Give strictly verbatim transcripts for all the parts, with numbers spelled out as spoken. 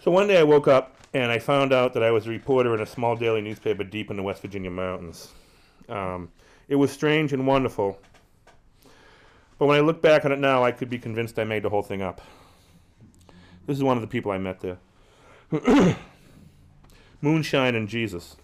So one day I woke up and I found out that I was a reporter in a small daily newspaper deep in the West Virginia mountains. Um, it was strange and wonderful, but when I look back on it now, I could be convinced I made the whole thing up. This is one of the people I met there. Moonshine and Jesus.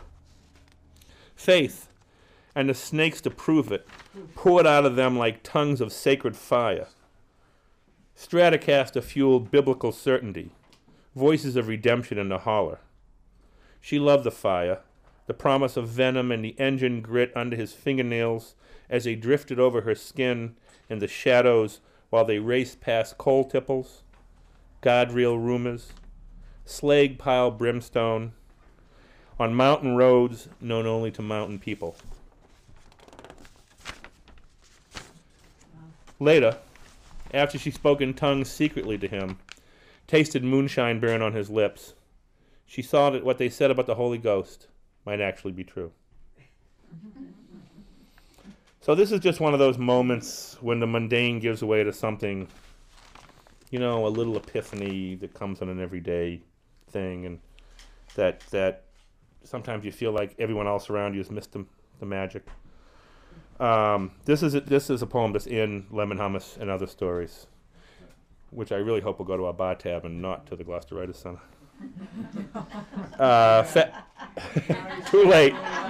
Faith, and the snakes to prove it, poured out of them like tongues of sacred fire. Stratocaster fueled biblical certainty, voices of redemption in the holler. She loved the fire, the promise of venom and the engine grit under his fingernails as they drifted over her skin in the shadows while they raced past coal tipples, guardrail rumors, slag pile brimstone, on mountain roads known only to mountain people. Later, after she spoke in tongues secretly to him, tasted moonshine burn on his lips, she saw that what they said about the Holy Ghost might actually be true. So this is just one of those moments when the mundane gives way to something, you know, a little epiphany that comes on an everyday thing, and that that sometimes you feel like everyone else around you has missed the, the magic. Um, this is a, this is a poem that's in Lemon Hummus and Other Stories, which I really hope will go to our bar tab and not to the Gloucester Center. Uh, fa- Too late.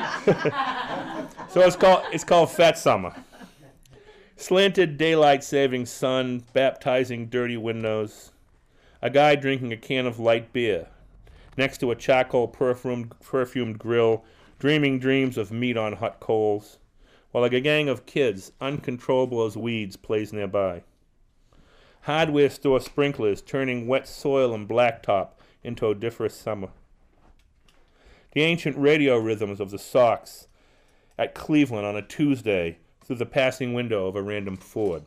So it's called it's called Fat Summer. Slanted daylight saving sun, baptizing dirty windows. A guy drinking a can of light beer, next to a charcoal perfumed perfumed grill, dreaming dreams of meat on hot coals, while a gang of kids, uncontrollable as weeds, plays nearby. Hardware store sprinklers turning wet soil and blacktop into odoriferous summer. The ancient radio rhythms of the Sox at Cleveland on a Tuesday through the passing window of a random Ford.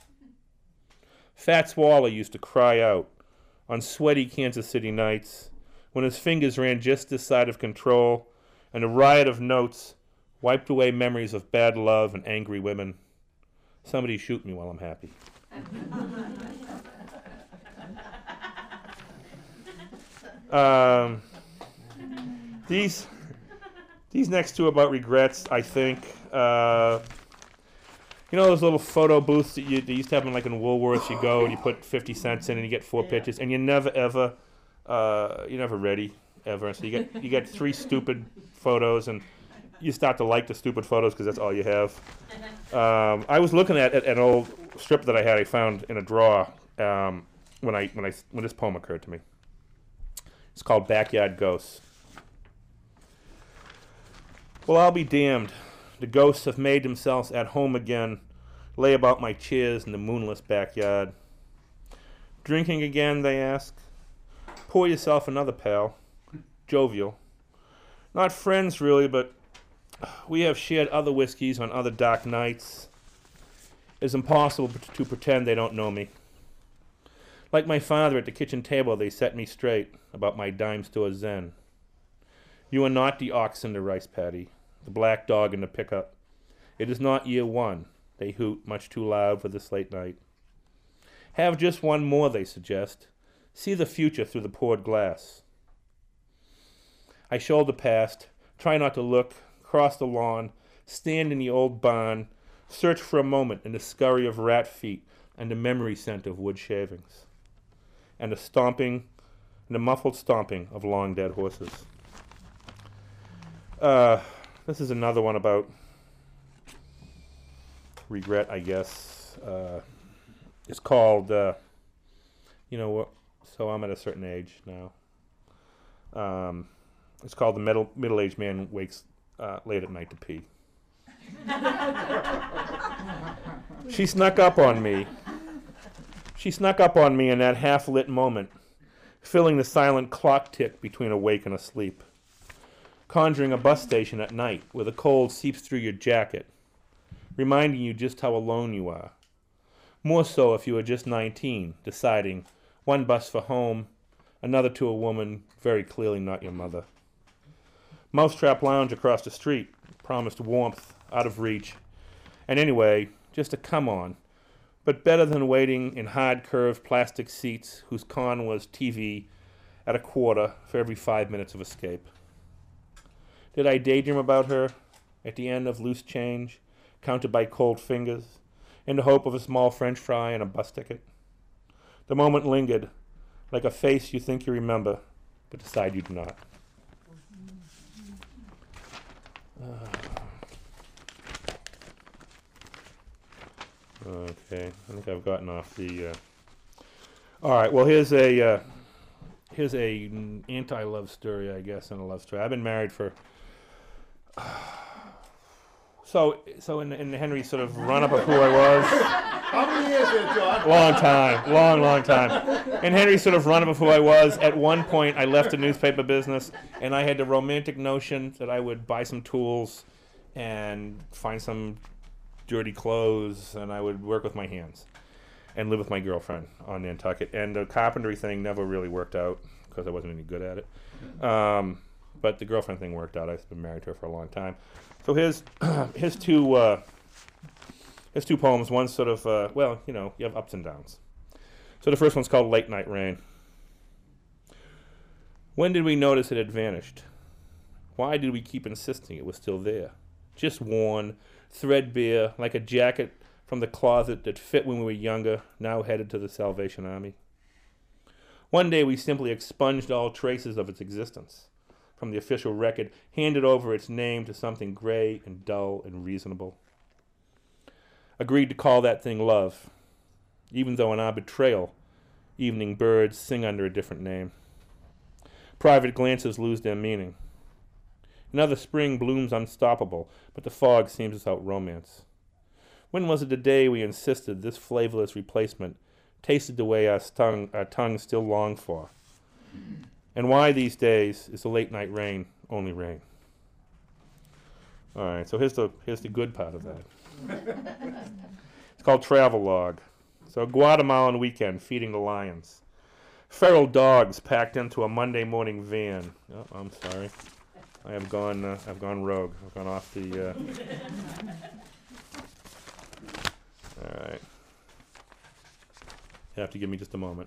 Fats Waller used to cry out on sweaty Kansas City nights when his fingers ran just this side of control and a riot of notes wiped away memories of bad love and angry women. Somebody shoot me while I'm happy. um, these these next two about regrets, I think. Uh, you know those little photo booths that you they used to have in, like in Woolworths? You go and you put fifty cents in and you get four pictures, and you never ever uh, you're never ready ever. So you get you get three stupid photos, and you start to like the stupid photos because that's all you have. Um, I was looking at, at an old strip that I had I found in a drawer um, when I when I when this poem occurred to me. It's called Backyard Ghosts. Well, I'll be damned. The ghosts have made themselves at home again, lay about my chairs in the moonless backyard. Drinking again, they ask. Pour yourself another, pal. Jovial. Not friends, really, but we have shared other whiskeys on other dark nights. It's impossible to pretend they don't know me. Like my father at the kitchen table, they set me straight about my dime store zen. You are not the ox in the rice paddy, the black dog in the pickup. It is not year one, they hoot, much too loud for this late night. Have just one more, they suggest. See the future through the poured glass. I shoulder past, try not to look, cross the lawn, stand in the old barn, search for a moment in the scurry of rat feet and the memory scent of wood shavings, and the stomping, and the muffled stomping of long dead horses. Uh, this is another one about regret, I guess. Uh, it's called, uh, you know what, so I'm at a certain age now. Um, it's called The Middle, Middle-Aged Man Wakes uh, Late at Night to Pee. She snuck up on me. She snuck up on me in that half-lit moment, filling the silent clock tick between awake and asleep, conjuring a bus station at night where the cold seeps through your jacket, reminding you just how alone you are. More so if you were just nineteen, deciding one bus for home, another to a woman very clearly not your mother. Mousetrap Lounge across the street promised warmth out of reach, and anyway, just a come on, but better than waiting in hard curved plastic seats whose con was T V at a quarter for every five minutes of escape. Did I daydream about her at the end of loose change, counted by cold fingers, in the hope of a small French fry and a bus ticket? The moment lingered, like a face you think you remember, but decide you do not. Uh, okay, I think I've gotten off the... Uh, all right, well, here's a... Uh, here's a n- anti-love story, I guess, and a love story. I've been married for... Uh, so, so in, in Henry's sort of run-up of who I was... How many years is it, John? Long time, long, long time. In Henry's sort of run-up of who I was, at one point I left the newspaper business, and I had the romantic notion that I would buy some tools and find some dirty clothes, and I would work with my hands and live with my girlfriend on Nantucket. And the carpentry thing never really worked out because I wasn't any good at it. Um, but the girlfriend thing worked out. I've been married to her for a long time. So here's, here's two... Uh, There's two poems. One's sort of, uh, well, you know, you have ups and downs. So the first one's called Late Night Rain. When did we notice it had vanished? Why did we keep insisting it was still there? Just worn, threadbare, like a jacket from the closet that fit when we were younger, now headed to the Salvation Army. One day we simply expunged all traces of its existence from the official record, handed over its name to something gray and dull and reasonable. Agreed to call that thing love, even though in our betrayal, evening birds sing under a different name. Private glances lose their meaning. Another spring blooms unstoppable, but the fog seems without romance. When was it the day we insisted this flavorless replacement tasted the way our tongue, our tongues still long for? And why these days is the late night rain only rain? All right, so here's the here's the good part of that. It's called Travel Log. So Guatemalan weekend, feeding the lions. Feral dogs packed into a Monday morning van. Oh, I'm sorry. I have gone. Uh, I've gone rogue. I've gone off the. Uh... All right. You have to give me just a moment.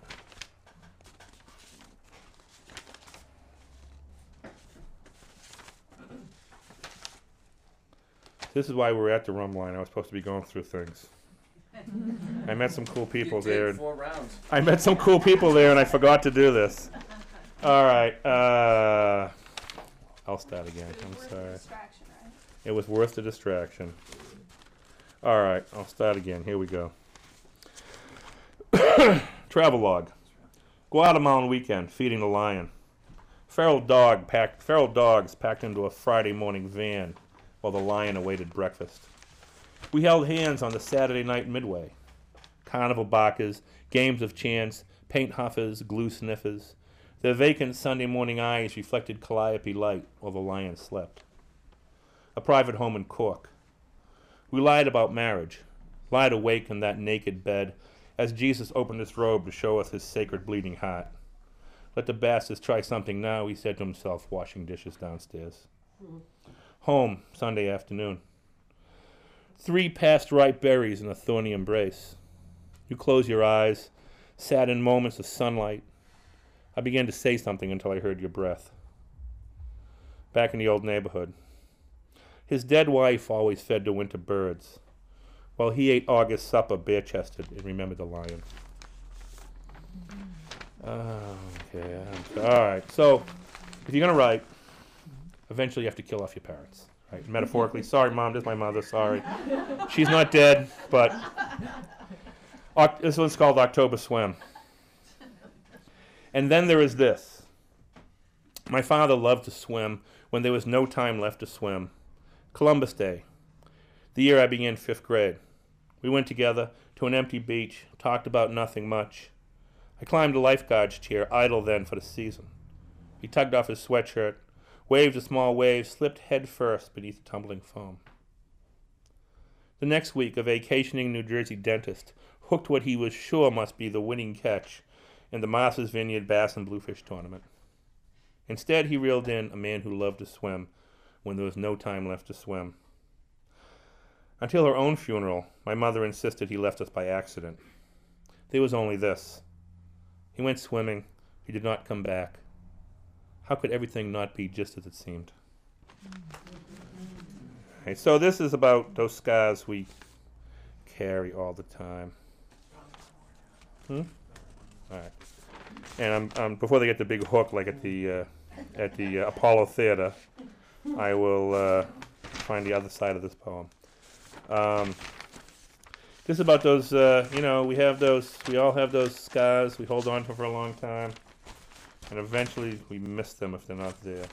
This is why we were at the rum line. I was supposed to be going through things. I met some cool people You there. did four rounds. I met some cool people there, and I forgot to do this. All right. Uh, I'll start again. I'm sorry. Distraction, right? It was worth the distraction. All right. I'll start again. Here we go. Travel log. Guatemalan weekend, feeding the lion. Feral dog packed. Feral dogs packed into a Friday morning van while the lion awaited breakfast. We held hands on the Saturday night midway. Carnival barkers, games of chance, paint huffers, glue sniffers. Their vacant Sunday morning eyes reflected calliope light while the lion slept. A private home in Cork. We lied about marriage, lied awake in that naked bed as Jesus opened his robe to show us his sacred bleeding heart. Let the bastards try something now, he said to himself, washing dishes downstairs. Mm. Home, Sunday afternoon. Three past ripe berries in a thorny embrace. You close your eyes, sat in moments of sunlight. I began to say something until I heard your breath. Back in the old neighborhood. His dead wife always fed the winter birds, while he ate August supper bare-chested and remembered the lion. Okay, all right. So, if you're going to write, eventually you have to kill off your parents, right? Metaphorically. Sorry, Mom, this is my mother, sorry. She's not dead, but Oct- this one's called October Swim. And then there is this. My father loved to swim when there was no time left to swim. Columbus Day, the year I began fifth grade. We went together to an empty beach, talked about nothing much. I climbed a lifeguard's chair, idle then for the season. He tugged off his sweatshirt, waved a small wave, slipped head first beneath the tumbling foam. The next week, a vacationing New Jersey dentist hooked what he was sure must be the winning catch in the Martha's Vineyard Bass and Bluefish tournament. Instead, he reeled in a man who loved to swim when there was no time left to swim. Until her own funeral, my mother insisted he left us by accident. There was only this. He went swimming. He did not come back. How could everything not be just as it seemed? Okay, so this is about those scars we carry all the time. Hmm? All right. And I'm, um, before they get the big hook, like at the uh, at the uh, Apollo Theater, I will uh, find the other side of this poem. Um, this is about those, uh, you know, we have those, we all have those scars we hold on to for a long time, and eventually we miss them if they're not there.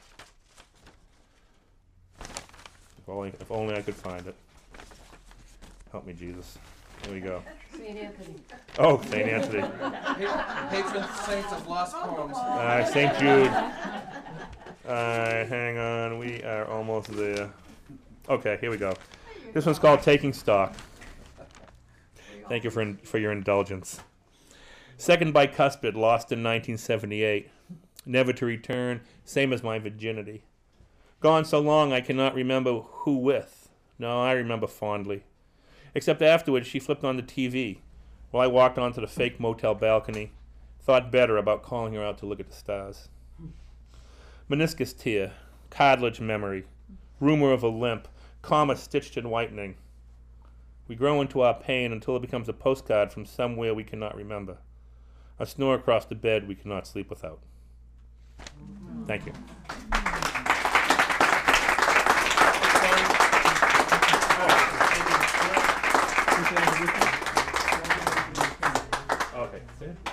If only, if only I could find it. Help me, Jesus. Here we go. Saint Anthony. Oh, Saint Anthony. Patron saints of lost poems. Uh, Saint Jude. Uh, hang on, we are almost there. Okay, here we go. This one's called Taking Stock. Thank you for in, for your indulgence. Second bicuspid, lost in nineteen seventy-eight. Never to return, same as my virginity. Gone so long I cannot remember who with. No, I remember fondly. Except afterwards she flipped on the T V while I walked onto the fake motel balcony, thought better about calling her out to look at the stars. Meniscus tear, cartilage memory, rumor of a limp, comma stitched in whitening. We grow into our pain until it becomes a postcard from somewhere we cannot remember. A snore across the bed we cannot sleep without. Thank you. Okay.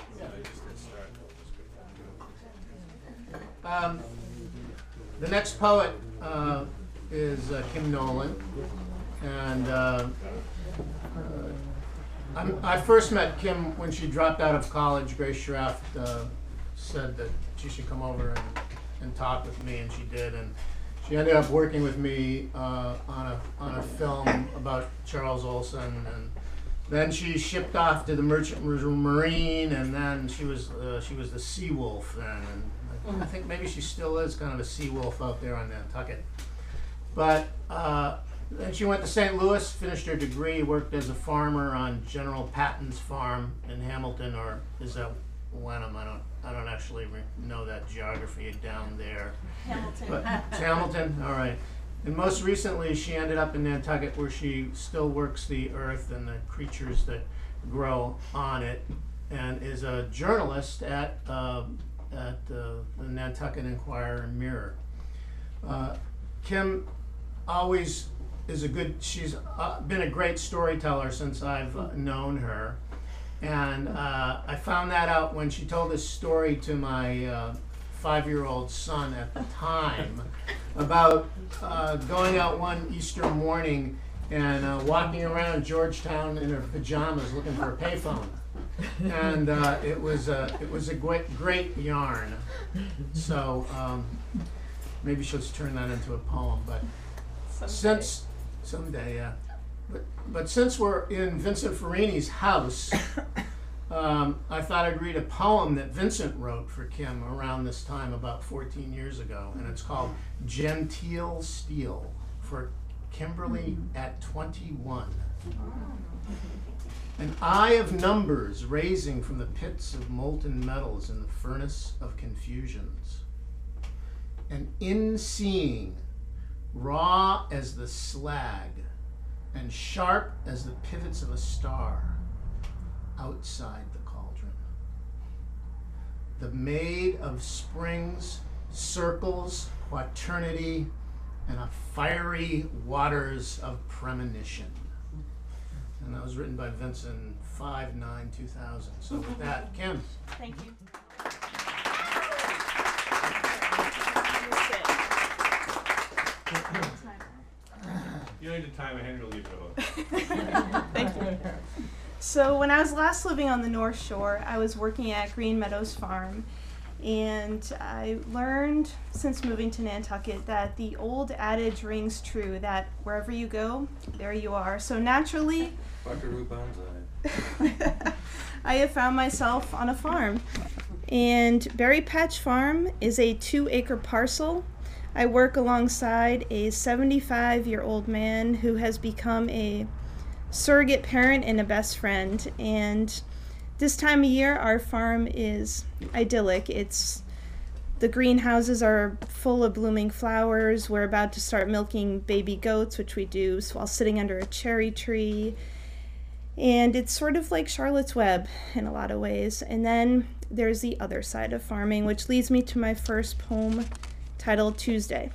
Um, the next poet uh, is uh, Kim Nolan, and uh, uh, I'm, I first met Kim when she dropped out of college. Grace Schraft uh, said that she should come over and, and talk with me, and she did. And she ended up working with me uh, on a on a film about Charles Olson, and then she shipped off to the Merchant Marine, and then she was uh, she was the Sea Wolf then, and I think maybe she still is kind of a sea wolf out there on Nantucket. But uh, then she went to Saint Louis, finished her degree, worked as a farmer on General Patton's farm in Hamilton, or is that Wenham? I don't I don't actually re- know that geography down there. Hamilton. But it's Hamilton, all right. And most recently, she ended up in Nantucket, where she still works the earth and the creatures that grow on it, and is a journalist at uh, at uh, the Nantucket Enquirer and Mirror. Uh, Kim always is a good. She's uh, been a great storyteller since I've uh, known her, and uh, I found that out when she told this story to my uh, five-year-old son at the time about uh, going out one Easter morning and uh, walking around Georgetown in her pajamas looking for a payphone. And uh, it was a it was a great great yarn. So um, maybe she'll just turn that into a poem. But Someday. since someday, yeah. But but since we're in Vincent Farini's house, um, I thought I'd read a poem that Vincent wrote for Kim around this time, about fourteen years ago, and it's called "Genteel Steel" for Kimberly at twenty-one. An eye of numbers raising from the pits of molten metals in the furnace of confusions. An in-seeing, raw as the slag, and sharp as the pivots of a star, outside the cauldron. The maid of springs, circles, quaternity, and a fiery waters of premonition. And that was written by Vincent five nine two thousand. So with that, Kim. Thank you. You don't need to time a hand, we'll leave it Thank you. So when I was last living on the North Shore, I was working at Green Meadows Farm, and I learned since moving to Nantucket that the old adage rings true that wherever you go, there you are. So naturally, Buckaroo Banzai. I have found myself on a farm. And Berry Patch Farm is a two-acre parcel. I work alongside a seventy-five-year-old man who has become a surrogate parent and a best friend. And this time of year, our farm is idyllic. It's The greenhouses are full of blooming flowers. We're about to start milking baby goats, which we do while sitting under a cherry tree. And it's sort of like Charlotte's Web in a lot of ways. And then there's the other side of farming, which leads me to my first poem titled Tuesday.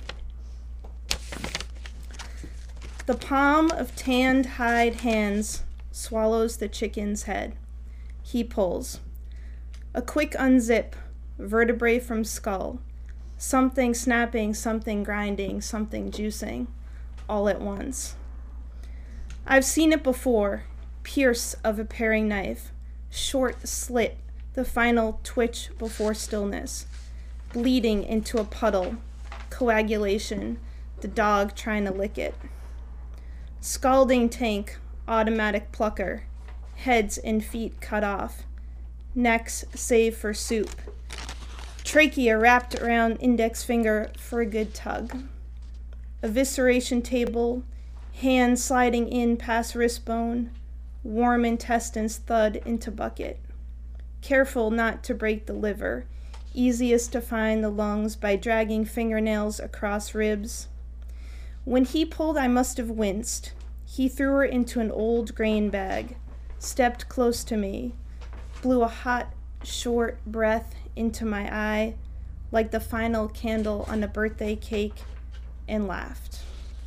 The palm of tanned hide hands swallows the chicken's head. He pulls. A quick unzip, vertebrae from skull. Something snapping, something grinding, something juicing, all at once. I've seen it before. Pierce of a paring knife, short slit, the final twitch before stillness, bleeding into a puddle, coagulation, the dog trying to lick it. Scalding tank, automatic plucker, heads and feet cut off, necks save for soup, trachea wrapped around index finger for a good tug. Evisceration table, hand sliding in past wrist bone, warm intestines thud into bucket. Careful not to break the liver. Easiest to find the lungs by dragging fingernails across ribs. When he pulled, I must have winced. He threw her into an old grain bag, stepped close to me, blew a hot, short breath into my eye, like the final candle on a birthday cake, and laughed.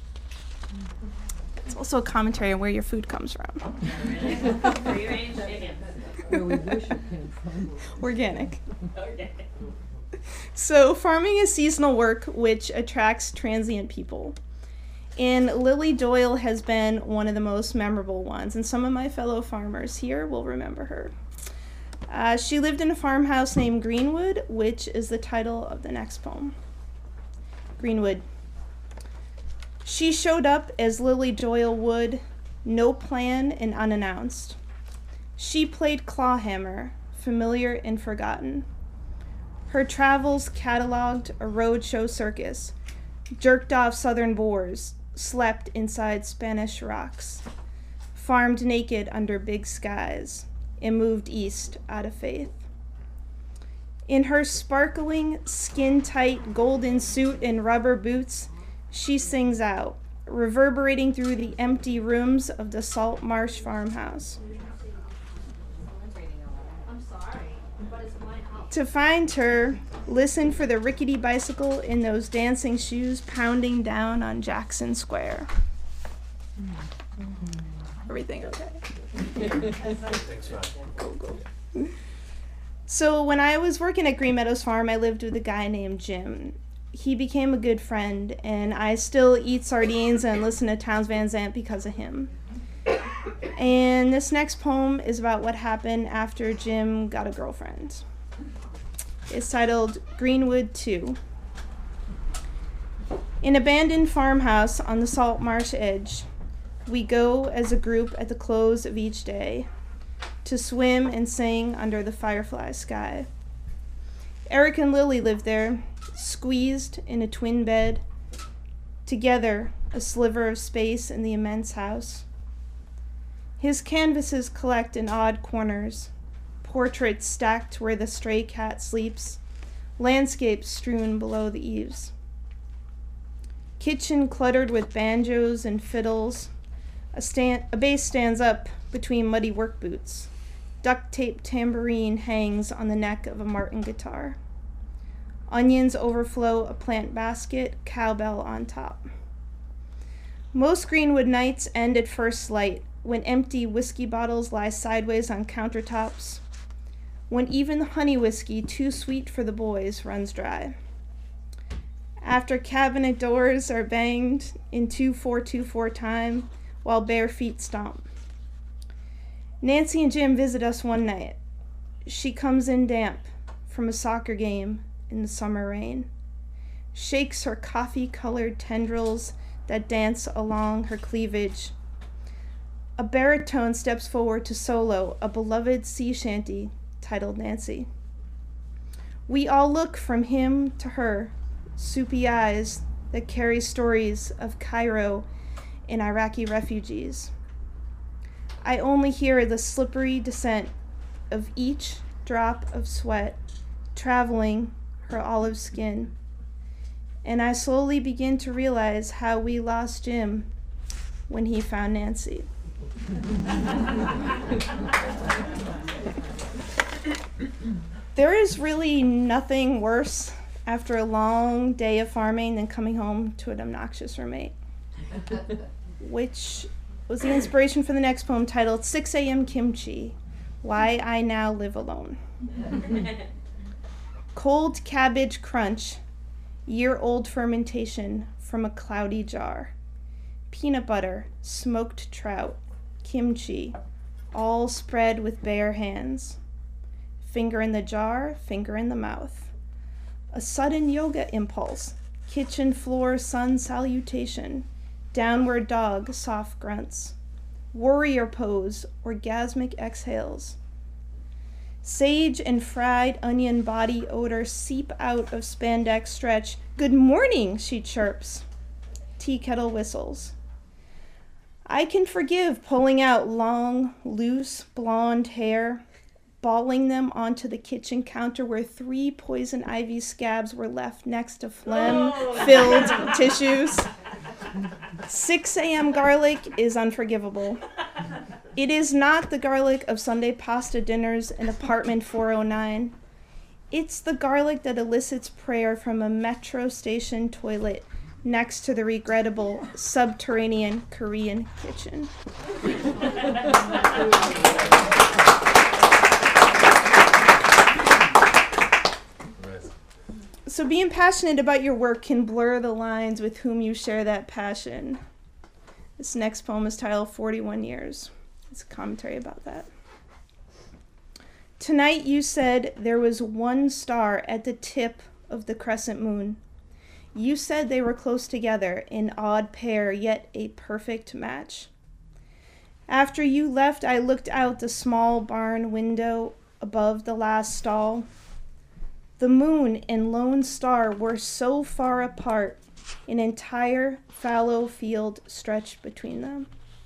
It's also a commentary on where your food comes from. Where we wish it came from. Organic. So farming is seasonal work which attracts transient people. And Lily Doyle has been one of the most memorable ones, and some of my fellow farmers here will remember her. Uh, she lived in a farmhouse named Greenwood, which is the title of the next poem. Greenwood. She showed up as Lily Doyle would, no plan and unannounced. She played clawhammer, familiar and forgotten. Her travels cataloged a roadshow circus, jerked off southern boars, slept inside Spanish rocks, farmed naked under big skies, and moved east out of faith. In her sparkling, skin-tight golden suit and rubber boots, she sings out, reverberating through the empty rooms of the Salt Marsh farmhouse. To find her, listen for the rickety bicycle in those dancing shoes pounding down on Jackson Square. Everything okay? Thanks, man. Go, go. So when I was working at Green Meadows Farm, I lived with a guy named Jim. He became a good friend, and I still eat sardines and listen to Townes Van Zandt because of him. And this next poem is about what happened after Jim got a girlfriend. It's titled Greenwood two. An abandoned farmhouse on the Salt Marsh edge, we go as a group at the close of each day to swim and sing under the firefly sky. Eric and Lily live there, squeezed in a twin bed, together a sliver of space in the immense house. His canvases collect in odd corners, portraits stacked where the stray cat sleeps, landscapes strewn below the eaves. Kitchen cluttered with banjos and fiddles. A, stand, a bass stands up between muddy work boots. Duct-tape tambourine hangs on the neck of a Martin guitar. Onions overflow a plant basket, cowbell on top. Most Greenwood nights end at first light, when empty whiskey bottles lie sideways on countertops, when even the honey whiskey, too sweet for the boys, runs dry. After cabinet doors are banged in two four two four time, while bare feet stomp. Nancy and Jim visit us one night. She comes in damp from a soccer game in the summer rain, shakes her coffee-colored tendrils that dance along her cleavage. A baritone steps forward to solo a beloved sea shanty titled Nancy. We all look from him to her, soupy eyes that carry stories of Cairo and Iraqi refugees. I only hear the slippery descent of each drop of sweat traveling her olive skin. And I slowly begin to realize how we lost Jim when he found Nancy. There is really nothing worse after a long day of farming than coming home to an obnoxious roommate, which was the inspiration for the next poem titled six a.m. Kimchi, Why I Now Live Alone. Cold cabbage crunch, year-old fermentation from a cloudy jar. Peanut butter, smoked trout, kimchi, all spread with bare hands. Finger in the jar, finger in the mouth. A sudden yoga impulse, kitchen floor sun salutation, downward dog, soft grunts. Warrior pose, orgasmic exhales. Sage and fried onion body odor seep out of spandex stretch. Good morning, she chirps. Tea kettle whistles. I can forgive pulling out long, loose, blonde hair, balling them onto the kitchen counter where three poison ivy scabs were left next to phlegm-filled oh. tissues. six a.m. garlic is unforgivable. It is not the garlic of Sunday pasta dinners in apartment four oh nine. It's the garlic that elicits prayer from a metro station toilet next to the regrettable subterranean Korean kitchen. So being passionate about your work can blur the lines with whom you share that passion. This next poem is titled forty-one years. It's a commentary about that. Tonight you said there was one star at the tip of the crescent moon. You said they were close together, an odd pair, yet a perfect match. After you left, I looked out the small barn window above the last stall. The moon and lone star were so far apart, an entire fallow field stretched between them.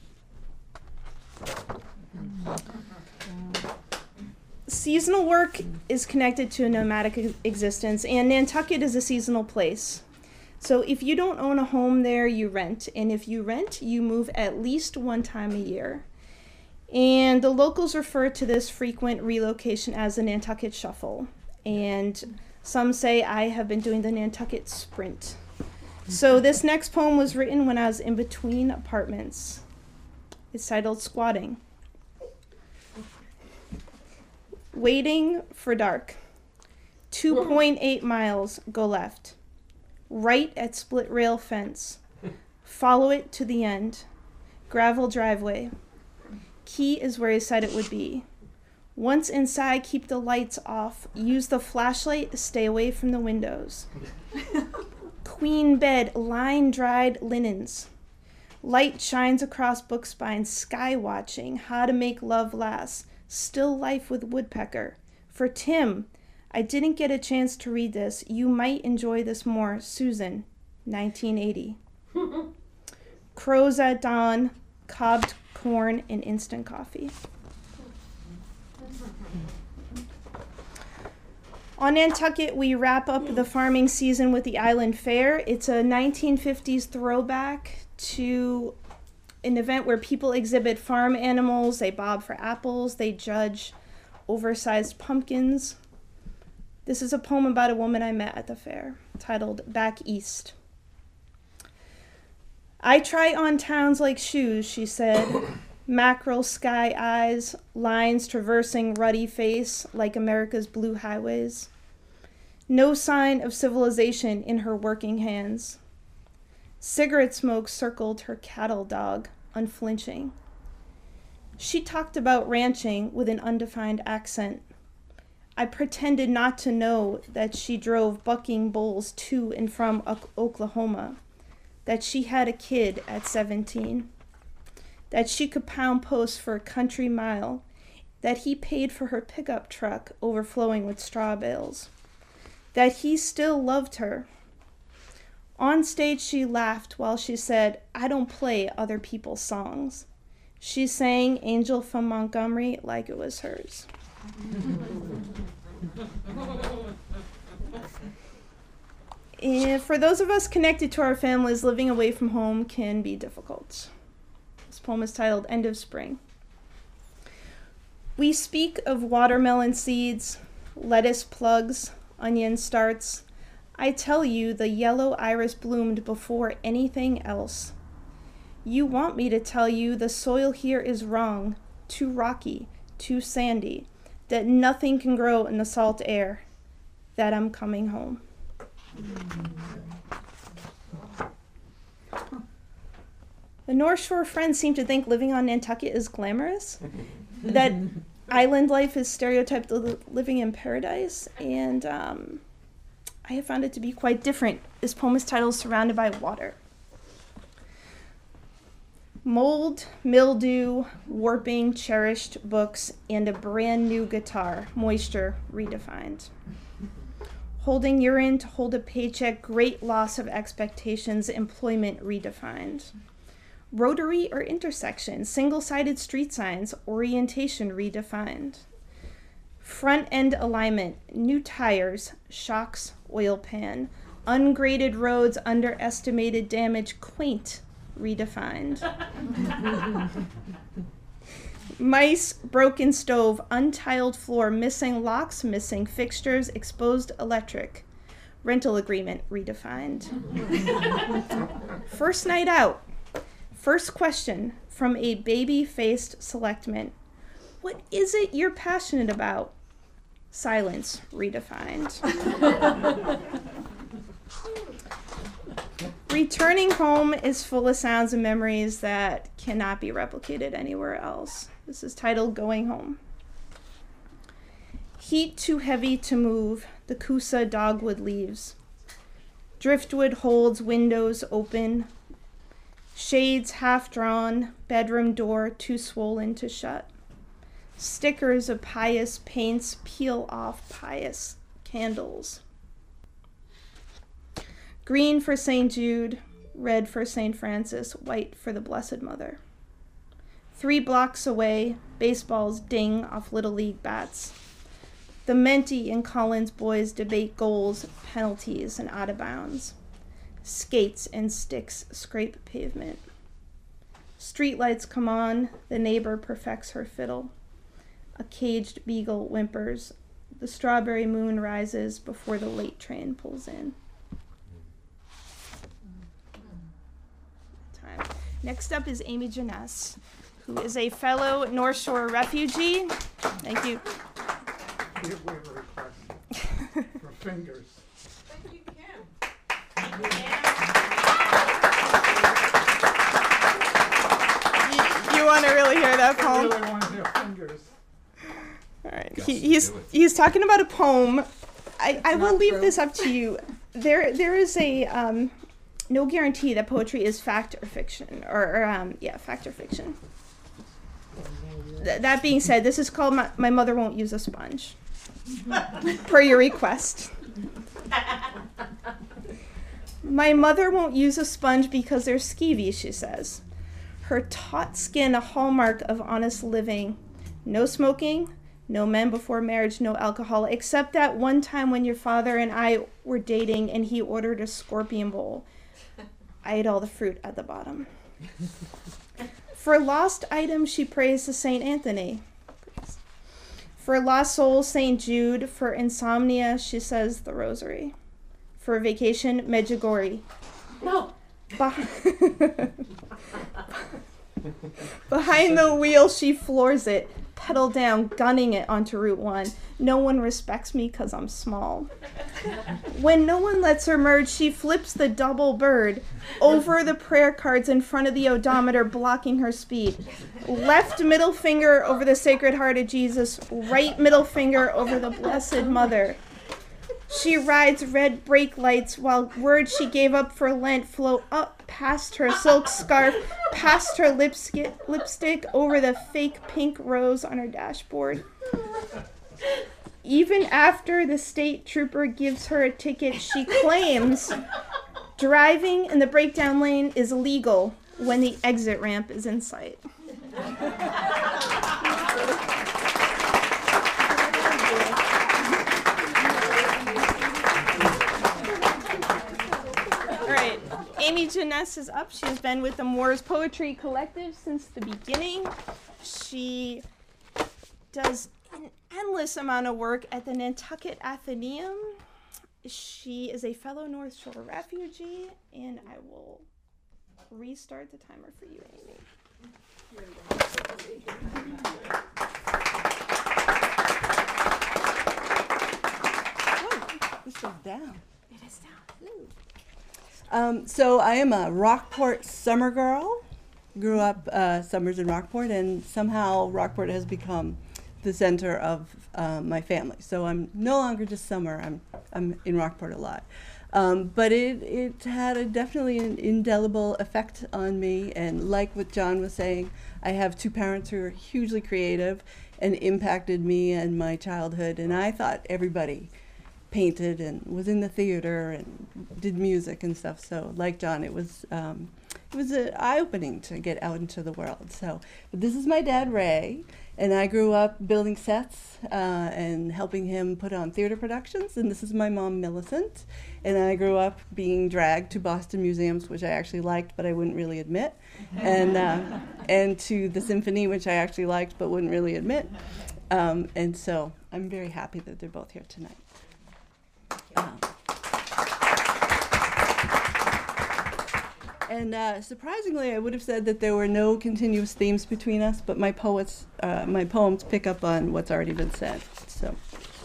Seasonal work is connected to a nomadic existence, and Nantucket is a seasonal place. So if you don't own a home there, you rent. And if you rent, you move at least one time a year. And the locals refer to this frequent relocation as the Nantucket Shuffle. And some say I have been doing the Nantucket Sprint. So this next poem was written when I was in between apartments. It's titled Squatting. Waiting for dark. two point eight miles, go left. Right at split rail fence. Follow it to the end. Gravel driveway. Key is where he said it would be. Once inside, keep the lights off. Use the flashlight, stay away from the windows. Queen bed, line-dried linens. Light shines across book spines, sky watching, how to make love last. Still life with woodpecker. For Tim, I didn't get a chance to read this. You might enjoy this more. Susan, nineteen eighty. Crows at dawn, cobbed corn, and instant coffee. On Nantucket, we wrap up the farming season with the Island Fair. It's a nineteen fifties throwback to an event where people exhibit farm animals, they bob for apples, they judge oversized pumpkins. This is a poem about a woman I met at the fair, titled Back East. I try on towns like shoes, she said. Mackerel sky eyes, lines traversing ruddy face like America's blue highways. No sign of civilization in her working hands. Cigarette smoke circled her cattle dog, unflinching. She talked about ranching with an undefined accent. I pretended not to know that she drove bucking bulls to and from o- Oklahoma, that she had a kid at seventeen, that she could pound post for a country mile, that he paid for her pickup truck overflowing with straw bales, that he still loved her. On stage, she laughed while she said, I don't play other people's songs. She sang Angel from Montgomery like it was hers. And for those of us connected to our families, living away from home can be difficult. This poem is titled End of Spring. We speak of watermelon seeds, lettuce plugs, onion starts. I tell you the yellow iris bloomed before anything else. You want me to tell you the soil here is wrong, too rocky, too sandy, that nothing can grow in the salt air, that I'm coming home. The North Shore friends seem to think living on Nantucket is glamorous, that island life is stereotyped li- living in paradise, and um, I have found it to be quite different. This poem is titled Surrounded by Water. Mold, mildew, warping, cherished books, and a brand new guitar, moisture redefined. Holding urine to hold a paycheck, great loss of expectations, employment redefined. Rotary or intersection, single-sided street signs, orientation redefined. Front end alignment, new tires, shocks, oil pan. Ungraded roads, underestimated damage, quaint redefined. Mice, broken stove, untiled floor, missing locks, missing fixtures, exposed electric. Rental agreement redefined. First night out. First question from a baby-faced selectman. What is it you're passionate about? Silence redefined. Returning home is full of sounds and memories that cannot be replicated anywhere else. This is titled Going Home. Heat too heavy to move, the Coosa dogwood leaves. Driftwood holds windows open. Shades half drawn, bedroom door too swollen to shut. Stickers of pious paints peel off pious candles. Green for Saint Jude, red for Saint Francis, white for the Blessed Mother. Three blocks away, baseballs ding off Little League bats. The Menti and Collins boys debate goals, penalties, and out of bounds. Skates and sticks scrape pavement. Streetlights come on, the neighbor perfects her fiddle. A caged beagle whimpers. The strawberry moon rises before the late train pulls in. Time. Next up is Amy Janess, who is a fellow North Shore refugee. Thank you. We have waiver requests for fingers. Thank you, Kim. You, you want to really hear that I poem? really want to hear fingers. All right. Gus, He, he's do it. he's talking about a poem. I, I will not leave true. this up to you. There there is a um, no guarantee that poetry is fact or fiction, or, or um, yeah, fact or fiction. Th- that being said, this is called my, my Mother Won't Use a Sponge, per your request. My mother won't use a sponge because they're skeevy, she says. Her taut skin a hallmark of honest living. No smoking, no men before marriage, no alcohol, except that one time when your father and I were dating and he ordered a scorpion bowl. I ate all the fruit at the bottom. For lost items, she prays to Saint Anthony. For lost souls, Saint Jude. For insomnia, she says the rosary. For vacation, Medjugorje. No. Beh- Behind the wheel, she floors it, pedal down, gunning it onto Route one. No one respects me because I'm small. When no one lets her merge, she flips the double bird over the prayer cards in front of the odometer, blocking her speed. Left middle finger over the Sacred Heart of Jesus, right middle finger over the Blessed Mother. She rides red brake lights while words she gave up for Lent flow up past her silk scarf, past her lipstick, lipstick over the fake pink rose on her dashboard. Even after the state trooper gives her a ticket, she claims driving in the breakdown lane is legal when the exit ramp is in sight. Amy Janess is up. She has been with the Moores Poetry Collective since the beginning. She does an endless amount of work at the Nantucket Athenaeum. She is a fellow North Shore refugee, and I will restart the timer for you, Amy. This goes down. It is down. Um, so I am a Rockport summer girl. Grew up uh, summers in Rockport, and somehow Rockport has become the center of uh, my family. So I'm no longer just summer. I'm I'm in Rockport a lot. Um, but it it had a definitely an indelible effect on me. And like what John was saying, I have two parents who are hugely creative and impacted me and my childhood. And I thought everybody painted and was in the theater and did music and stuff. So like John, it was um, it was uh, eye-opening to get out into the world. So but this is my dad, Ray, and I grew up building sets uh, and helping him put on theater productions. And this is my mom, Millicent, and I grew up being dragged to Boston museums, which I actually liked but I wouldn't really admit, and uh, and to the symphony, which I actually liked but wouldn't really admit. Um, and so I'm very happy that they're both here tonight. Um, and uh, surprisingly, I would have said that there were no continuous themes between us, but my poets, uh, my poems pick up on what's already been said. So,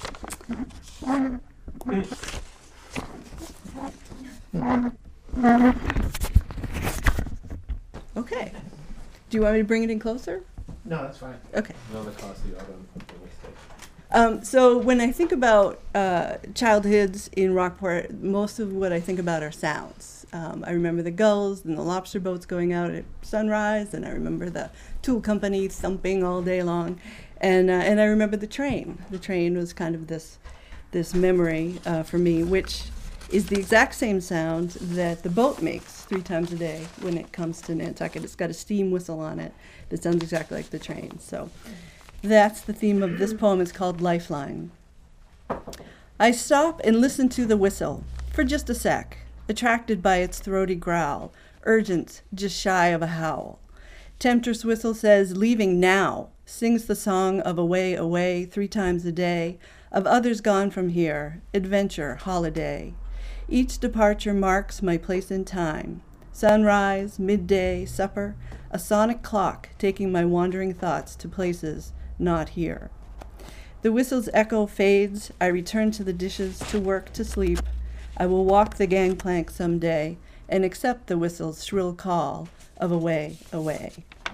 okay. Do you want me to bring it in closer? No, that's fine. Okay. No, the cost of the autumn. Um, so when I think about uh, childhoods in Rockport, most of what I think about are sounds. Um, I remember the gulls and the lobster boats going out at sunrise, and I remember the tool company thumping all day long, and uh, and I remember the train. The train was kind of this this memory uh, for me, which is the exact same sound that the boat makes three times a day when it comes to Nantucket. It's got a steam whistle on it that sounds exactly like the train. So. That's the theme of this poem. It's called Lifeline. I stop and listen to the whistle for just a sec, attracted by its throaty growl, urgent, just shy of a howl. Temptress whistle says, leaving now, sings the song of away, away, three times a day, of others gone from here, adventure, holiday. Each departure marks my place in time. Sunrise, midday, supper, a sonic clock taking my wandering thoughts to places not here. The whistle's echo fades. I return to the dishes, to work, to sleep. I will walk the gangplank someday and accept the whistle's shrill call of away, away.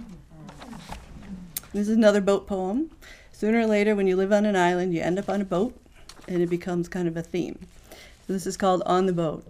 This is another boat poem. Sooner or later, when you live on an island, you end up on a boat, and it becomes kind of a theme. So this is called On the Boat.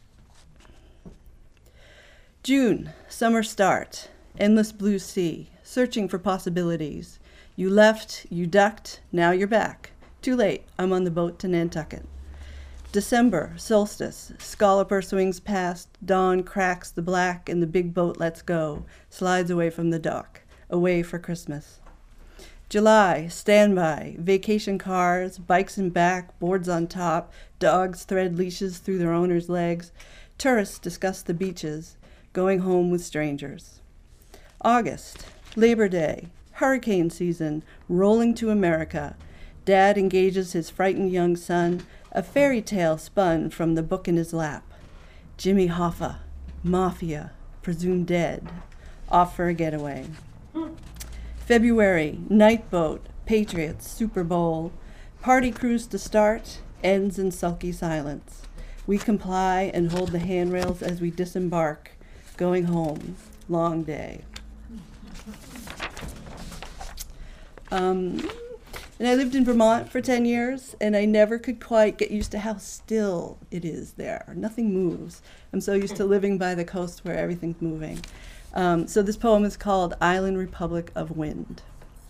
June, summer start, endless blue sea, searching for possibilities. You left, you ducked, now you're back. Too late, I'm on the boat to Nantucket. December, solstice, scalloper swings past, dawn cracks the black, and the big boat lets go, slides away from the dock, away for Christmas. July, standby, vacation cars, bikes in back, boards on top, dogs thread leashes through their owners' legs, tourists discuss the beaches, going home with strangers. August, Labor Day, hurricane season, rolling to America. Dad engages his frightened young son, a fairy tale spun from the book in his lap. Jimmy Hoffa, mafia, presumed dead, off for a getaway. February, night boat, Patriots, Super Bowl. Party cruise to start, ends in sulky silence. We comply and hold the handrails as we disembark, going home, long day. Um, and I lived in Vermont for ten years, and I never could quite get used to how still it is there. Nothing moves. I'm so used to living by the coast where everything's moving. Um, so this poem is called Island Republic of Wind.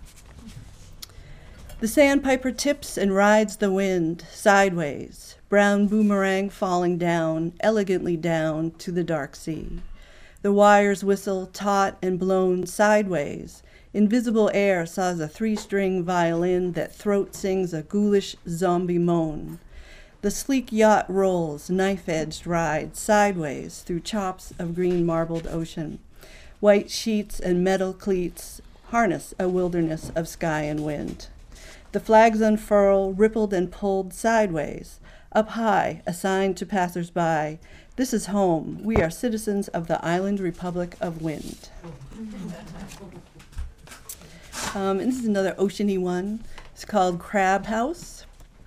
The sandpiper tips and rides the wind sideways, brown boomerang falling down, elegantly down to the dark sea. The wires whistle taut and blown sideways. Invisible air saws a three-string violin that throat sings a ghoulish zombie moan. The sleek yacht rolls, knife-edged ride, sideways through chops of green marbled ocean. White sheets and metal cleats harness a wilderness of sky and wind. The flags unfurl, rippled and pulled sideways. Up high, a sign to passers-by. This is home. We are citizens of the Island Republic of Wind. Um, and this is another oceany one. It's called Crab House.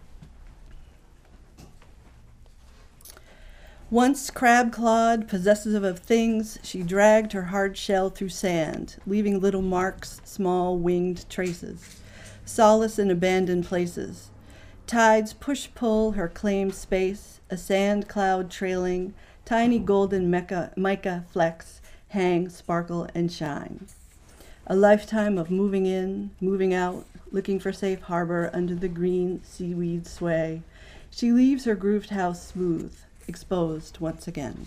Once crab-clawed, possessive of things, she dragged her hard shell through sand, leaving little marks, small winged traces. Solace in abandoned places. Tides push-pull her claimed space, a sand cloud trailing, tiny golden mica, mica flecks hang, sparkle, and shine. A lifetime of moving in, moving out, looking for safe harbor under the green seaweed sway. She leaves her grooved house smooth, exposed once again.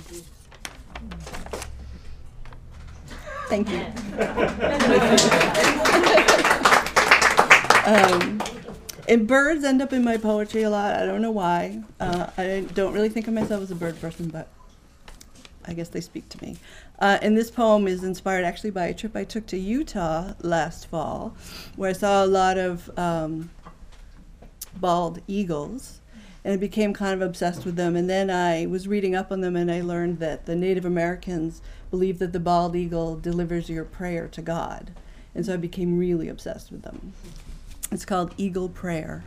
Thank you. um, and birds end up in my poetry a lot. I don't know why. Uh, I don't really think of myself as a bird person, but I guess they speak to me. Uh, and this poem is inspired actually by a trip I took to Utah last fall, where I saw a lot of um, bald eagles, and I became kind of obsessed with them. And then I was reading up on them, and I learned that the Native Americans believe that the bald eagle delivers your prayer to God. And so I became really obsessed with them. It's called Eagle Prayer.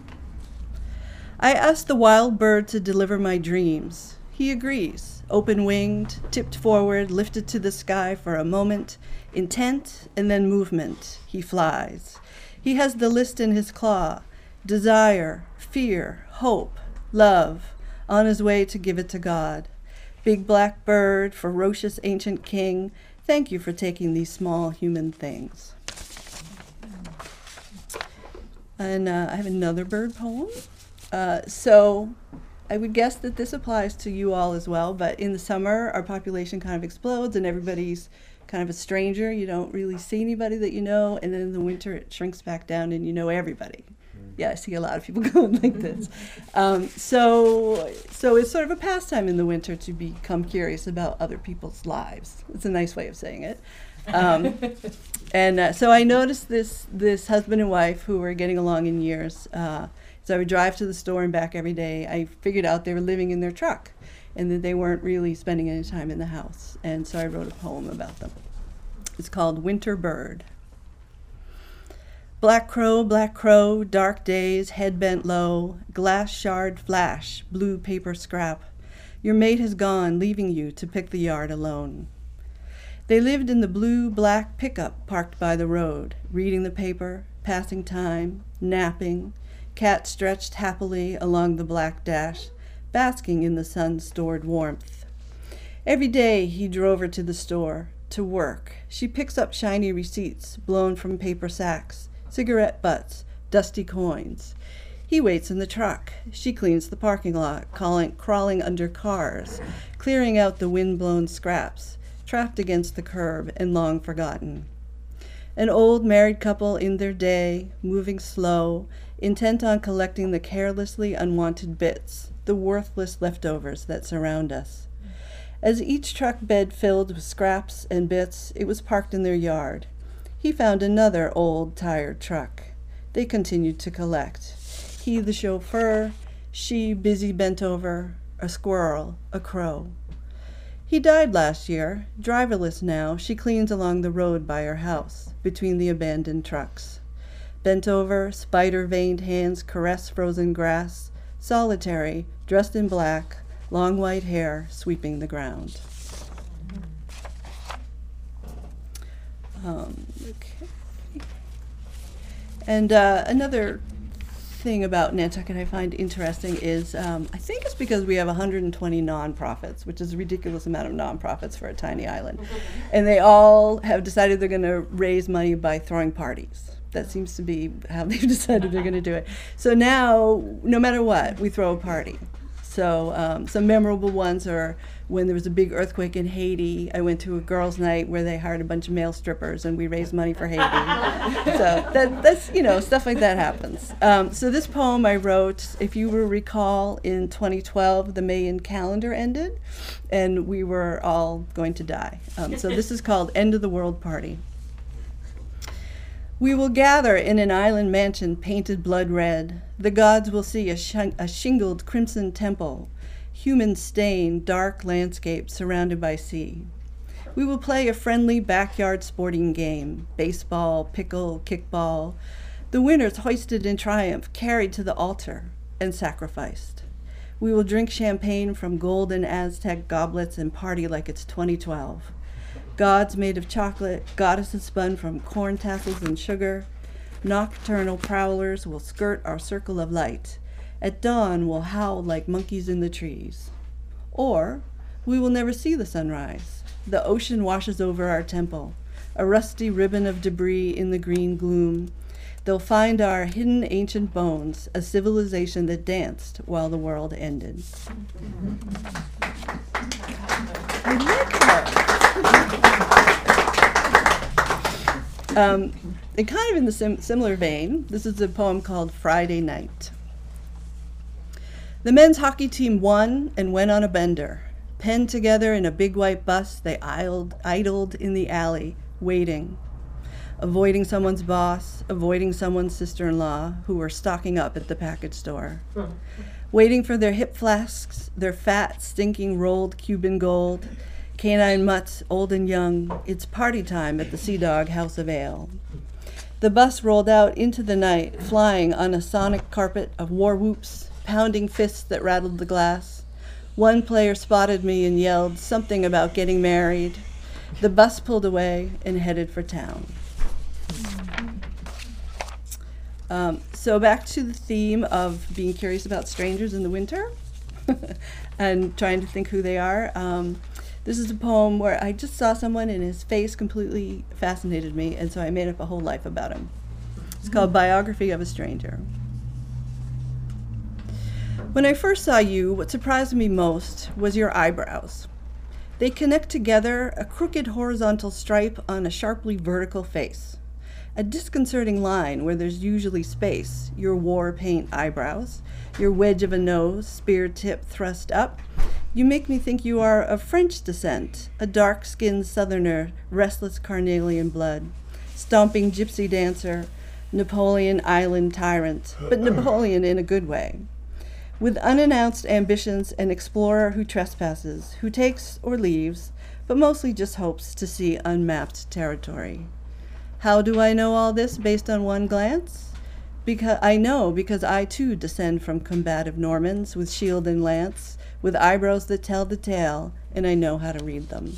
I asked the wild bird to deliver my dreams. He agrees, open-winged, tipped forward, lifted to the sky for a moment, intent and then movement. He flies. He has the list in his claw, desire, fear, hope, love, on his way to give it to God. Big black bird, ferocious ancient king, thank you for taking these small human things. And uh, I have another bird poem. Uh, so I would guess that this applies to you all as well, but in the summer, our population kind of explodes and everybody's kind of a stranger. You don't really see anybody that you know, and then in the winter it shrinks back down and you know everybody. Yeah, I see a lot of people going like this. Um, so, so it's sort of a pastime in the winter to become curious about other people's lives. It's a nice way of saying it. Um, and uh, so I noticed this this husband and wife who were getting along in years. Uh, so I would drive to the store and back every day. I figured out they were living in their truck and that they weren't really spending any time in the house. And so I wrote a poem about them. It's called Winter Bird. Black crow, black crow, dark days, head bent low, glass shard flash, blue paper scrap. Your mate has gone, leaving you to pick the yard alone. They lived in the blue-black pickup parked by the road, reading the paper, passing time, napping, cat stretched happily along the black dash, basking in the sun-stored warmth. Every day he drove her to the store, to work. She picks up shiny receipts blown from paper sacks, cigarette butts, dusty coins. He waits in the truck. She cleans the parking lot, calling, crawling under cars, clearing out the wind-blown scraps, trapped against the curb and long forgotten. An old married couple in their day, moving slow, intent on collecting the carelessly unwanted bits, the worthless leftovers that surround us. As each truck bed filled with scraps and bits, it was parked in their yard. He found another old, tired truck. They continued to collect. He the chauffeur, she busy bent over, a squirrel, a crow. He died last year. Driverless now, she cleans along the road by her house, between the abandoned trucks. Bent over, spider-veined hands caress frozen grass, solitary, dressed in black, long white hair sweeping the ground. Um, okay. And uh, another thing about Nantucket I find interesting is um, I think it's because we have one hundred twenty nonprofits, which is a ridiculous amount of nonprofits for a tiny island. And they all have decided they're going to raise money by throwing parties. That seems to be how they've decided they're going to do it. So now, no matter what, we throw a party. So So um, some memorable ones are when there was a big earthquake in Haiti. I went to a girls' night where they hired a bunch of male strippers and we raised money for Haiti. So that, that's, you know, stuff like that happens. Um, so this poem I wrote, if you will recall, in twenty twelve, the Mayan calendar ended and we were all going to die. Um, so this is called End of the World Party. We will gather in an island mansion painted blood red. The gods will see a, sh- a shingled crimson temple, human stained dark landscape surrounded by sea. We will play a friendly backyard sporting game, baseball, pickle, kickball. The winners hoisted in triumph, carried to the altar, and sacrificed. We will drink champagne from golden Aztec goblets and party like it's twenty twelve. Gods made of chocolate, goddesses spun from corn tassels and sugar. Nocturnal prowlers will skirt our circle of light. At dawn, we'll howl like monkeys in the trees. Or we will never see the sunrise. The ocean washes over our temple, a rusty ribbon of debris in the green gloom. They'll find our hidden ancient bones, a civilization that danced while the world ended. I like her. Um, and kind of in the sim- similar vein, this is a poem called Friday Night. The men's hockey team won and went on a bender. Penned together in a big white bus, they idled, idled in the alley, waiting, avoiding someone's boss, avoiding someone's sister-in-law who were stocking up at the package store, waiting for their hip flasks, their fat, stinking rolled Cuban gold, canine mutts, old and young. It's party time at the Sea Dog House of Ale. The bus rolled out into the night, flying on a sonic carpet of war whoops, pounding fists that rattled the glass. One player spotted me and yelled something about getting married. The bus pulled away and headed for town. Um, so back to the theme of being curious about strangers in the winter and trying to think who they are. Um, This is a poem where I just saw someone and his face completely fascinated me, and so I made up a whole life about him. It's called Biography of a Stranger. When I first saw you, what surprised me most was your eyebrows. They connect together, a crooked horizontal stripe on a sharply vertical face. A disconcerting line where there's usually space, your war paint eyebrows, your wedge of a nose, spear tip thrust up. You make me think you are of French descent, a dark-skinned southerner, restless carnelian blood, stomping gypsy dancer, Napoleon Island tyrant, but Napoleon in a good way. With unannounced ambitions, an explorer who trespasses, who takes or leaves, but mostly just hopes to see unmapped territory. How do I know all this based on one glance? Because I know because I too descend from combative Normans with shield and lance, with eyebrows that tell the tale, and I know how to read them.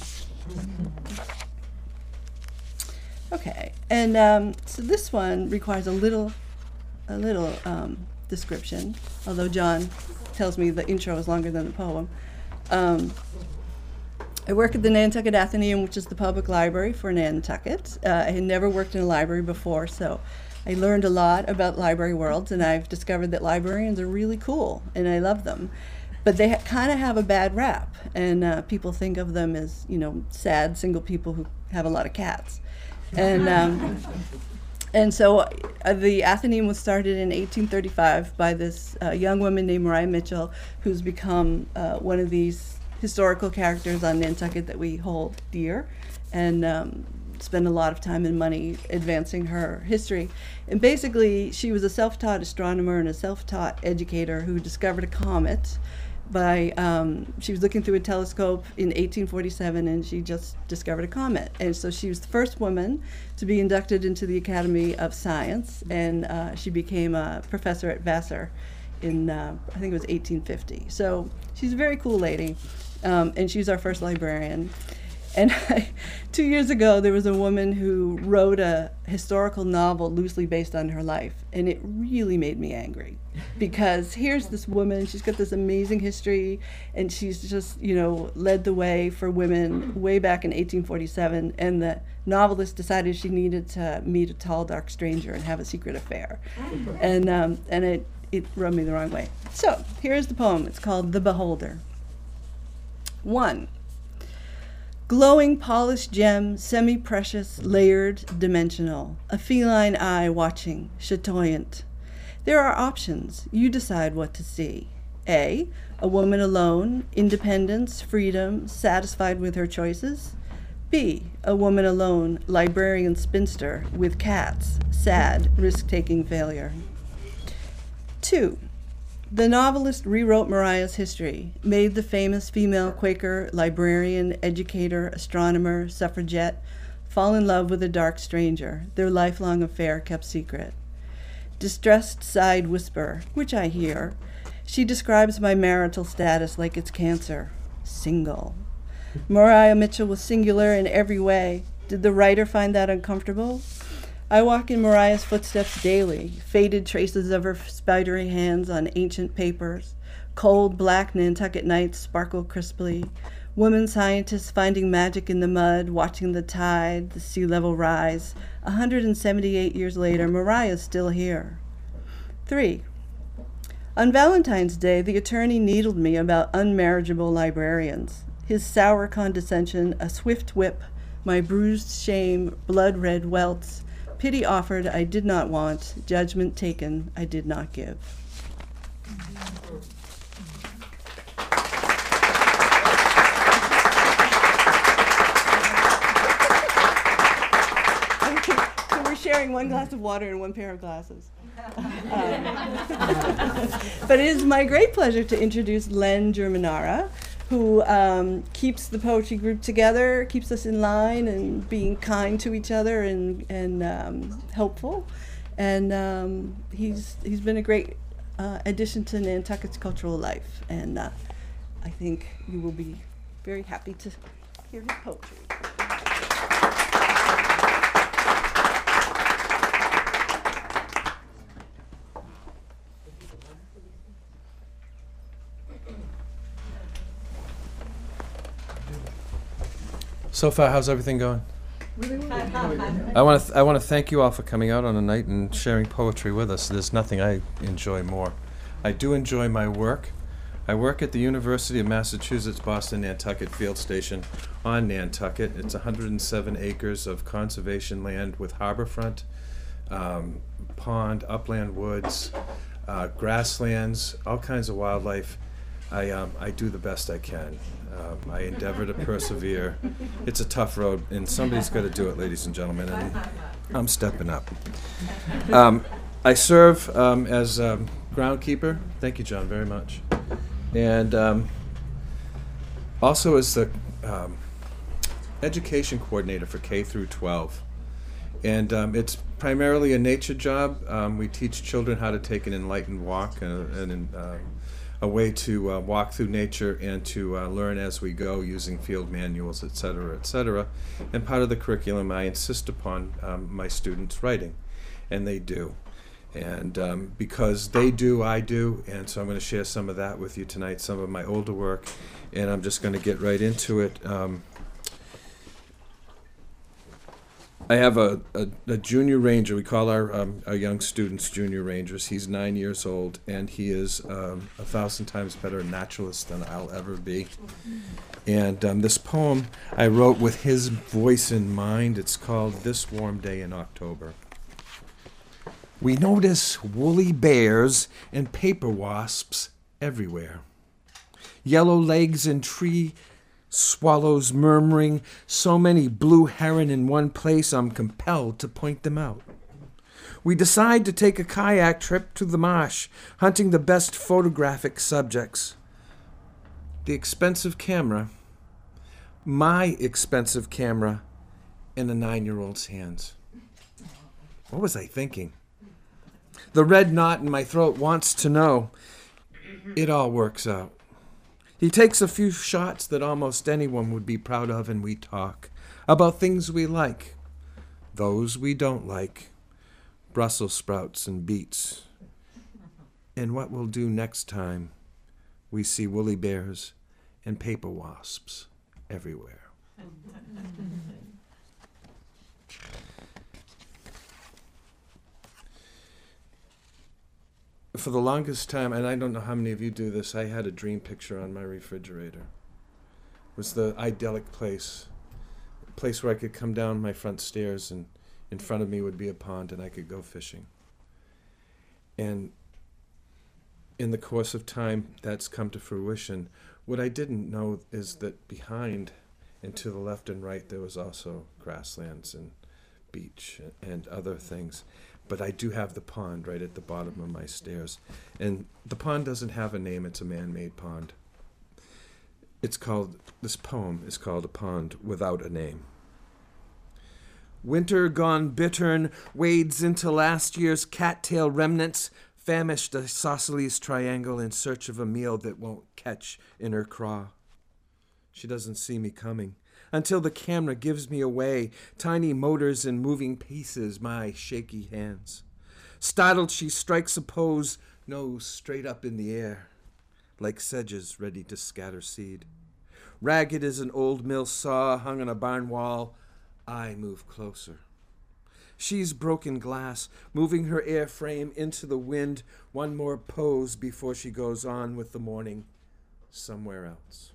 Okay, and um, so this one requires a little, a little um, description, although John tells me the intro is longer than the poem. Um, I work at the Nantucket Athenaeum, which is the public library for Nantucket. Uh, I had never worked in a library before, so I learned a lot about library worlds, and I've discovered that librarians are really cool, and I love them. But they ha- kind of have a bad rap, and uh, people think of them as, you know, sad single people who have a lot of cats. And um, and so uh, the Athenaeum was started in eighteen thirty-five by this uh, young woman named Maria Mitchell, who's become uh, one of these historical characters on Nantucket that we hold dear, and um, spend a lot of time and money advancing her history. And basically, she was a self-taught astronomer and a self-taught educator who discovered a comet by, um, she was looking through a telescope in eighteen forty-seven, and she just discovered a comet. And so she was the first woman to be inducted into the Academy of Science, and uh, she became a professor at Vassar in, uh, I think it was eighteen fifty. So she's a very cool lady, um, and she's our first librarian. And I, two years ago, there was a woman who wrote a historical novel loosely based on her life, and it really made me angry. Because here's this woman, she's got this amazing history, and she's just, you know, led the way for women way back in eighteen forty-seven, and the novelist decided she needed to meet a tall, dark stranger and have a secret affair. And um, and it it rubbed me the wrong way. So here's the poem. It's called The Beholder. One. Glowing polished gem, semi-precious, layered, dimensional. A feline eye watching, chatoyant. There are options. You decide what to see. A. A woman alone, independence, freedom, satisfied with her choices. B. A woman alone, librarian spinster, with cats, sad, risk-taking failure. Two. The novelist rewrote Mariah's history, made the famous female Quaker librarian, educator, astronomer, suffragette fall in love with a dark stranger, their lifelong affair kept secret. Distressed side whisper, which I hear. She describes my marital status like it's cancer. Single. Mariah Mitchell was singular in every way. Did the writer find that uncomfortable? I walk in Mariah's footsteps daily, faded traces of her spidery hands on ancient papers. Cold, black Nantucket nights sparkle crisply. Women scientists finding magic in the mud, watching the tide, the sea level rise. one hundred seventy-eight years later, Mariah's still here. Three. On Valentine's Day, the attorney needled me about unmarriageable librarians. His sour condescension, a swift whip, my bruised shame, blood-red welts. Pity offered, I did not want. Judgment taken, I did not give. So we're sharing one glass of water and one pair of glasses. Um, but it is my great pleasure to introduce Len Germanara, who um, keeps the poetry group together, keeps us in line and being kind to each other and, and um, helpful. And um, he's, he's been a great uh, addition to Nantucket's cultural life. And uh, I think you will be very happy to hear his poetry. So far, how's everything going? I want to th- I want to thank you all for coming out on a night and sharing poetry with us. There's nothing I enjoy more. I do enjoy my work. I work at the University of Massachusetts Boston Nantucket Field Station on Nantucket. It's one hundred seven acres of conservation land with harborfront, um, pond, upland woods, uh, grasslands, all kinds of wildlife. I um, I do the best I can. Um, I endeavor to persevere. It's a tough road, and somebody's got to do it, ladies and gentlemen, and I'm stepping up. Um, I serve um, as um, groundkeeper. Thank you, John, very much. And um, also as the um, education coordinator for K through twelve. And um, it's primarily a nature job. Um, we teach children how to take an enlightened walk and, and uh, a way to uh, walk through nature and to uh, learn as we go using field manuals, et cetera, et cetera. And part of the curriculum, I insist upon um, my students writing, and they do. And um, because they do, I do, and so I'm going to share some of that with you tonight, some of my older work, and I'm just going to get right into it. Um, I have a, a, a junior ranger. We call our um, our young students junior rangers. He's nine years old, and he is um, a thousand times better naturalist than I'll ever be. And um, this poem I wrote with his voice in mind. It's called This Warm Day in October. We notice woolly bears and paper wasps everywhere. Yellow legs and tree swallows murmuring, so many blue heron in one place, I'm compelled to point them out. We decide to take a kayak trip to the marsh, hunting the best photographic subjects. The expensive camera, my expensive camera, in a nine-year-old's hands. What was I thinking? The red knot in my throat wants to know. It all works out. He takes a few shots that almost anyone would be proud of, and we talk about things we like, those we don't like, Brussels sprouts and beets, and what we'll do next time we see woolly bears and paper wasps everywhere. for the longest time, and I don't know how many of you do this, I had a dream picture on my refrigerator. It was the idyllic place, a place where I could come down my front stairs and in front of me would be a pond and I could go fishing. And in the course of time, that's come to fruition. What I didn't know is that behind and to the left and right, there was also grasslands and beach and other things. But I do have the pond right at the bottom of my stairs. And the pond doesn't have a name, it's a man-made pond. It's called, this poem is called A Pond Without a Name. Winter gone bittern wades into last year's cattail remnants, famished isosceles triangle in search of a meal that won't catch in her craw. She doesn't see me coming until the camera gives me away, tiny motors and moving pieces, my shaky hands. Startled, she strikes a pose, nose straight up in the air, like sedges ready to scatter seed. Ragged as an old mill saw hung on a barn wall, I move closer. She's broken glass, moving her airframe into the wind, one more pose before she goes on with the morning somewhere else.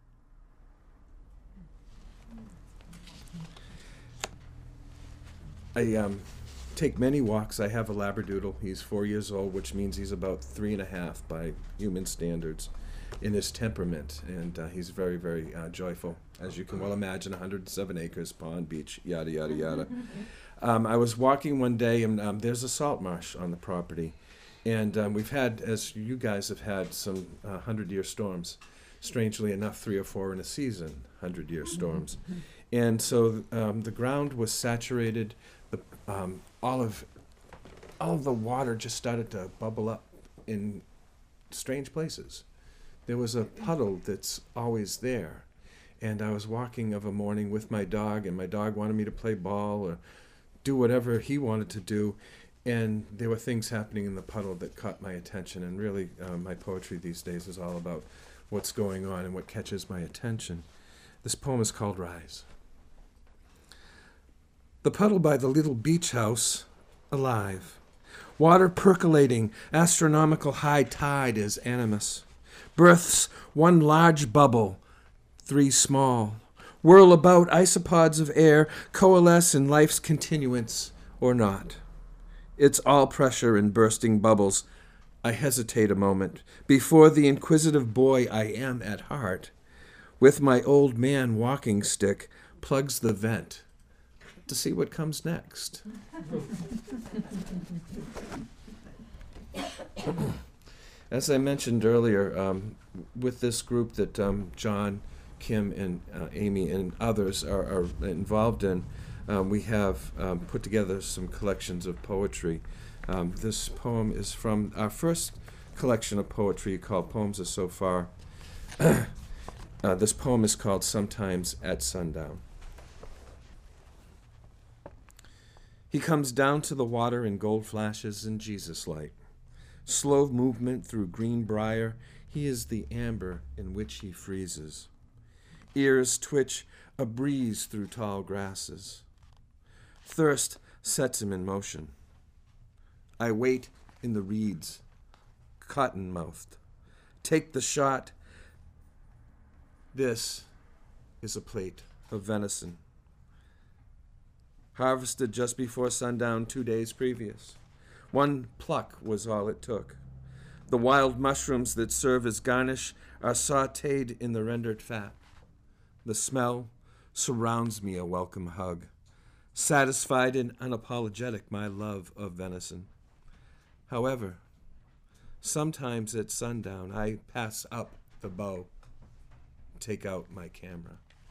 I um, take many walks. I have a Labradoodle. He's four years old, which means he's about three and a half by human standards in his temperament, and uh, he's very, very uh, joyful. As you can well imagine, one hundred seven acres, pond, beach, yada, yada, yada. um, I was walking one day, and um, there's a salt marsh on the property, and um, we've had, as you guys have had, some uh, hundred-year storms. Strangely enough, three or four in a season, hundred-year storms. And so um, the ground was saturated. The, um, all of all of the water just started to bubble up in strange places. There was a puddle that's always there. And I was walking of a morning with my dog, and my dog wanted me to play ball or do whatever he wanted to do. And there were things happening in the puddle that caught my attention. And really, uh, my poetry these days is all about what's going on and what catches my attention. This poem is called Rise. The puddle by the little beach house, alive. Water percolating, astronomical high tide is animus. Births one large bubble, three small. Whirl about isopods of air, coalesce in life's continuance or not. It's all pressure in bursting bubbles. I hesitate a moment before the inquisitive boy I am at heart, with my old man walking stick, plugs the vent to see what comes next. As I mentioned earlier, um, with this group that um, John, Kim, and uh, Amy and others are, are involved in, um, we have um, put together some collections of poetry. Um, this poem is from our first collection of poetry called Poems of So Far. uh, this poem is called Sometimes at Sundown. He comes down to the water in gold flashes and Jesus light. Slow movement through green briar, he is the amber in which he freezes. Ears twitch, a breeze through tall grasses. Thirst sets him in motion. I wait in the reeds, cotton-mouthed. Take the shot. This is a plate of venison, harvested just before sundown two days previous. One pluck was all it took. The wild mushrooms that serve as garnish are sautéed in the rendered fat. The smell surrounds me a welcome hug. Satisfied and unapologetic, my love of venison. However, sometimes at sundown, I pass up the bow, take out my camera.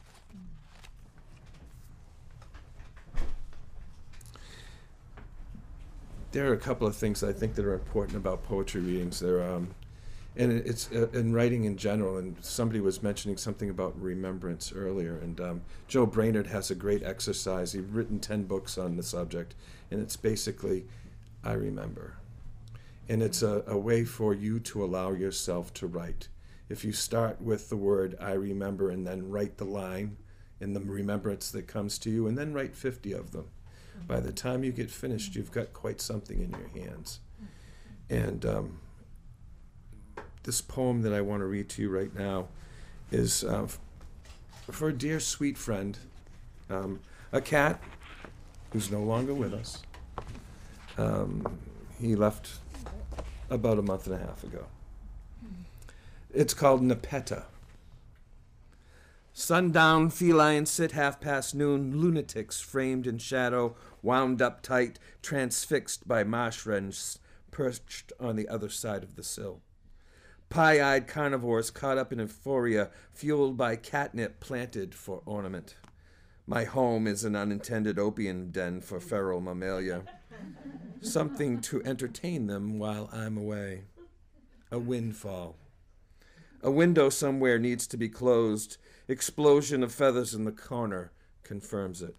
There are a couple of things I think that are important about poetry readings. There, um, and it- it's uh, in writing in general. And somebody was mentioning something about remembrance earlier. And um, Joe Brainerd has a great exercise. He's written ten books on the subject, and it's basically, I remember. And it's a, a way for you to allow yourself to write. If you start with the word I remember and then write the line in the remembrance that comes to you, and then write fifty of them. By the time you get finished, you've got quite something in your hands. And um, this poem that I want to read to you right now is uh, f- for a dear sweet friend, um, a cat who's no longer with us. Um, he left about a month and a half ago. It's called Nepeta. Sundown felines sit half past noon, lunatics framed in shadow, wound up tight, transfixed by marsh wrens perched on the other side of the sill. Pie-eyed carnivores caught up in euphoria, fueled by catnip planted for ornament. My home is an unintended opium den for feral mammalia. Something to entertain them while I'm away. A windfall. A window somewhere needs to be closed. Explosion of feathers in the corner confirms it.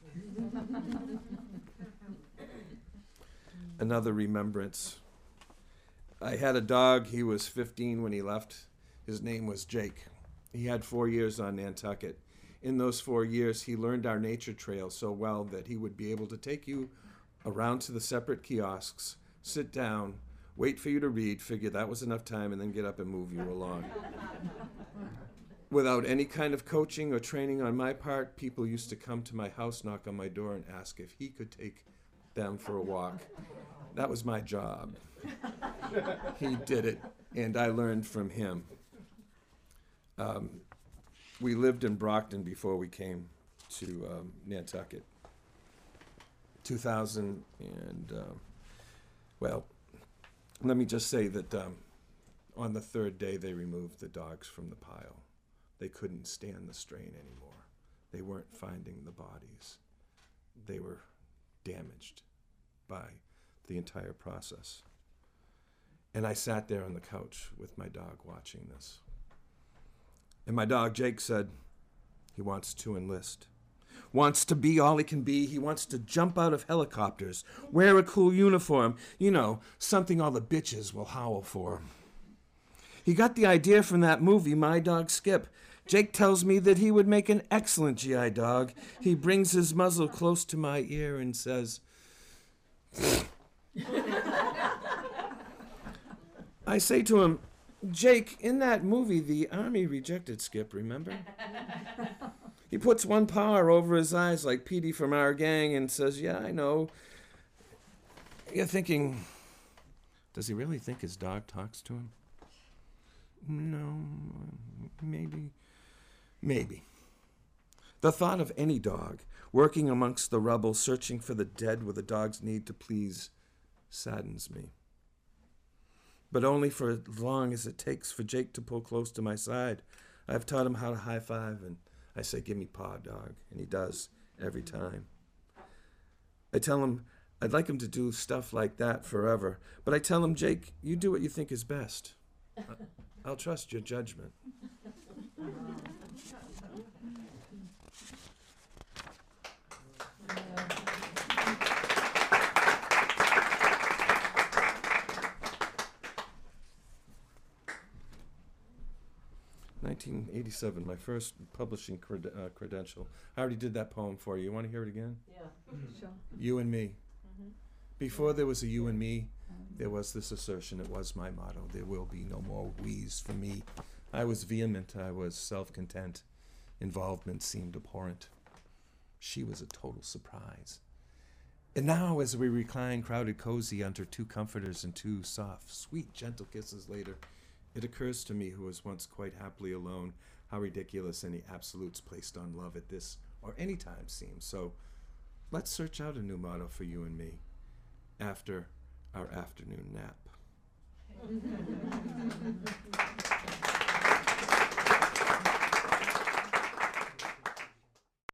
Another remembrance. I had a dog. He was fifteen when he left. His name was Jake. He had four years on Nantucket. In those four years, he learned our nature trail so well that he would be able to take you around to the separate kiosks, sit down, wait for you to read, figure that was enough time, and then get up and move you along. Without any kind of coaching or training on my part, people used to come to my house, knock on my door, and ask if he could take them for a walk. That was my job. He did it, and I learned from him. Um, we lived in Brockton before we came to um, Nantucket. two thousand, and, um, well, let me just say that um, on the third day they removed the dogs from the pile. They couldn't stand the strain anymore. They weren't finding the bodies. They were damaged by the entire process. And I sat there on the couch with my dog watching this. And my dog, Jake, said he wants to enlist. Wants to be all he can be. He wants to jump out of helicopters, wear a cool uniform, you know, something all the bitches will howl for. He got the idea from that movie, My Dog Skip. Jake tells me that he would make an excellent G I dog. He brings his muzzle close to my ear and says, I say to him, Jake, in that movie, the Army rejected Skip, remember? He puts one paw over his eyes like Petey from our gang and says, yeah, I know. You're thinking, does he really think his dog talks to him? No, maybe, maybe. The thought of any dog working amongst the rubble, searching for the dead with a dog's need to please, saddens me. But only for as long as it takes for Jake to pull close to my side. I've taught him how to high five, and I say, give me paw, dog, and he does every time. I tell him I'd like him to do stuff like that forever, but I tell him, Jake, you do what you think is best. I'll trust your judgment. nineteen eighty-seven, my first publishing cred- uh, credential. I already did that poem for you. You want to hear it again? Yeah, sure. You and me. Before there was a you and me, there was this assertion. It was my motto. There will be no more we's for me. I was vehement. I was self-content. Involvement seemed abhorrent. She was a total surprise. And now, as we recline crowded cozy under two comforters and two soft, sweet, gentle kisses later, it occurs to me, who was once quite happily alone, how ridiculous any absolutes placed on love at this or any time seem. So let's search out a new motto for you and me after our afternoon nap.